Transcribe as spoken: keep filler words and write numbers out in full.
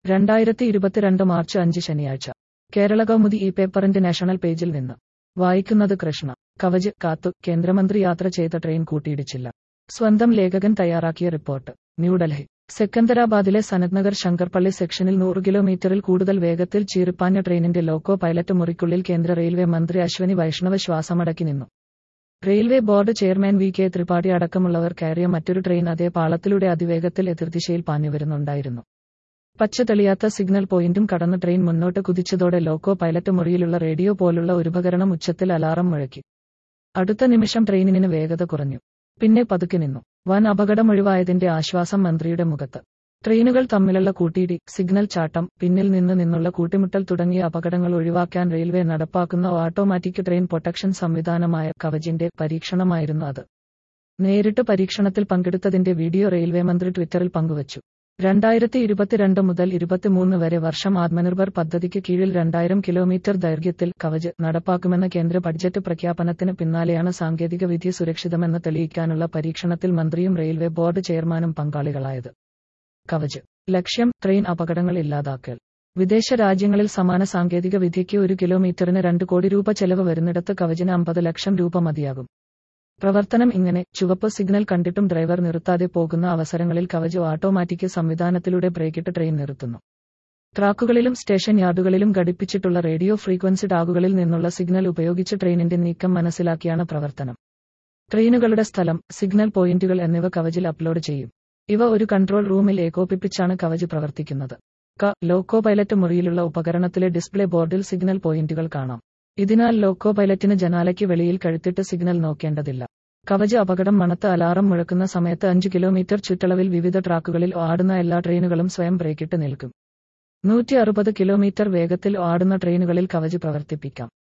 രണ്ടായിരത്തി ഇരുപത്തിരണ്ട് മാർച്ച് അഞ്ച് ശനിയാഴ്ച കേരളകൗമുദി ഈ പേപ്പറിന്റെ നാഷണൽ പേജിൽ നിന്ന് വായിക്കുന്നത് കൃഷ്ണ. കവച് കാത്തു, കേന്ദ്രമന്ത്രി യാത്ര ചെയ്ത ട്രെയിൻ കൂട്ടിയിടിച്ചില്ല. സ്വന്തം ലേഖകൻ തയ്യാറാക്കിയ റിപ്പോർട്ട്. ന്യൂഡൽഹി. സെക്കന്ദരാബാദിലെ സനത്നഗർ ശങ്കർപള്ളി സെക്ഷനിൽ നൂറ് കിലോമീറ്ററിൽ കൂടുതൽ വേഗത്തിൽ ചീറിപ്പാഞ്ഞ ട്രെയിനിന്റെ ലോക്കോ പൈലറ്റ് മുറിക്കുള്ളിൽ കേന്ദ്ര റെയിൽവേ മന്ത്രി അശ്വനി വൈഷ്ണവ് ശ്വാസമടക്കി നിന്നു. Railway board chairman V K Tripathi അടക്കമുള്ളവർ കയറിയ മറ്റൊരു ട്രെയിൻ അതേ പാളത്തിലൂടെ അതിവേഗത്തിൽ എതിർദിശയിൽ പാഞ്ഞുവരുന്നുണ്ടായിരുന്നു. പച്ച തെളിയാത്ത സിഗ്നൽ പോയിന്റും കടന്ന് ട്രെയിൻ മുന്നോട്ട് കുതിച്ചതോടെ ലോക്കോ പൈലറ്റ് മുറിയിലുള്ള റേഡിയോ പോലുള്ള ഒരുപകരണം ഉച്ചത്തിൽ അലാറം മുഴക്കി. അടുത്ത നിമിഷം ട്രെയിനിന് വേഗത കുറഞ്ഞു. പിന്നെ പതുക്കെ നിന്നു. വൻ അപകടമൊഴിവായതിന്റെ ആശ്വാസം മന്ത്രിയുടെ മുഖത്ത്. ട്രെയിനുകൾ തമ്മിലുള്ള കൂട്ടിയിടി, സിഗ്നൽ ചാട്ടം, പിന്നിൽ നിന്ന് നിന്നുള്ള കൂട്ടിമുട്ടൽ തുടങ്ങിയ അപകടങ്ങൾ ഒഴിവാക്കാൻ റെയിൽവേ നടപ്പാക്കുന്ന ഓട്ടോമാറ്റിക് ട്രെയിൻ പ്രൊട്ടക്ഷൻ സംവിധാനമായ കവചിന്റെ പരീക്ഷണമായിരുന്നു അത്. നേരിട്ട് പരീക്ഷണത്തിൽ പങ്കെടുത്തതിന്റെ വീഡിയോ റെയിൽവേ മന്ത്രി ട്വിറ്ററിൽ പങ്കുവച്ചു. രണ്ടായിരത്തി ഇരുപത്തിരണ്ട് മുതൽ ഇരുപത്തിമൂന്ന് വരെ വർഷം ആത്മനിർഭർ പദ്ധതിക്ക് കീഴിൽ രണ്ടായിരം കിലോമീറ്റർ ദൈർഘ്യത്തിൽ കവച് നടപ്പാക്കുമെന്ന കേന്ദ്ര ബഡ്ജറ്റ് പ്രഖ്യാപനത്തിന് പിന്നാലെയാണ് സാങ്കേതിക വിദ്യ സുരക്ഷിതമെന്ന് തെളിയിക്കാനുള്ള പരീക്ഷണത്തിൽ മന്ത്രിയും റെയിൽവേ ബോർഡ് ചെയർമാനും പങ്കാളികളായത്. കവച് ലക്ഷ്യം ട്രെയിൻ അപകടങ്ങൾ ഇല്ലാതാക്കൽ. വിദേശ രാജ്യങ്ങളിൽ സമാന സാങ്കേതിക വിദ്യയ്ക്ക് ഒരു കിലോമീറ്ററിന് രണ്ട് കോടി രൂപ ചെലവ് വരുന്നിടത്ത് കവചിന് അമ്പത് ലക്ഷം രൂപ മതിയാകും. പ്രവർത്തനം ഇങ്ങനെ: ചുവപ്പ് സിഗ്നൽ കണ്ടിട്ടും ഡ്രൈവർ നിർത്താതെ പോകുന്ന അവസരങ്ങളിൽ കവച് ഓട്ടോമാറ്റിക് സംവിധാനത്തിലൂടെ ബ്രേക്കിട്ട് ട്രെയിൻ നിർത്തുന്നു. ട്രാക്കുകളിലും സ്റ്റേഷൻ യാർഡുകളിലും ഘടിപ്പിച്ചിട്ടുള്ള റേഡിയോ ഫ്രീക്വൻസി ടാഗുകളിൽ നിന്നുള്ള സിഗ്നൽ ഉപയോഗിച്ച് ട്രെയിനിന്റെ നീക്കം മനസ്സിലാക്കിയാണ് പ്രവർത്തനം. ട്രെയിനുകളുടെ സ്ഥലം, സിഗ്നൽ പോയിന്റുകൾ എന്നിവ കവചിൽ അപ്ലോഡ് ചെയ്യും. ഇവ ഒരു കൺട്രോൾ റൂമിൽ ഏകോപിപ്പിച്ചാണ് കവച് പ്രവർത്തിക്കുന്നത്. ക ലോക്കോ പൈലറ്റ് മുറിയിലുള്ള ഉപകരണത്തിലെ ഡിസ്പ്ലേ ബോർഡിൽ സിഗ്നൽ പോയിന്റുകൾ കാണാം. ഇതിനാൽ ലോക്കോ പൈലറ്റിന് ജനാലയ്ക്ക് വെളിയിൽ കഴുത്തിട്ട് സിഗ്നൽ നോക്കേണ്ടതില്ല. കവച് അപകടം മണത്ത് അലാറം മുഴക്കുന്ന സമയത്ത് അഞ്ച് കിലോമീറ്റർ ചുറ്റളവിൽ വിവിധ ട്രാക്കുകളിൽ ഓടുന്ന എല്ലാ ട്രെയിനുകളും സ്വയം ബ്രേക്കിട്ട് നിൽക്കും. നൂറ്റി അറുപത് കിലോമീറ്റർ വേഗത്തിൽ ഓടുന്ന ട്രെയിനുകളിൽ കവച് പ്രവർത്തിപ്പിക്കാം.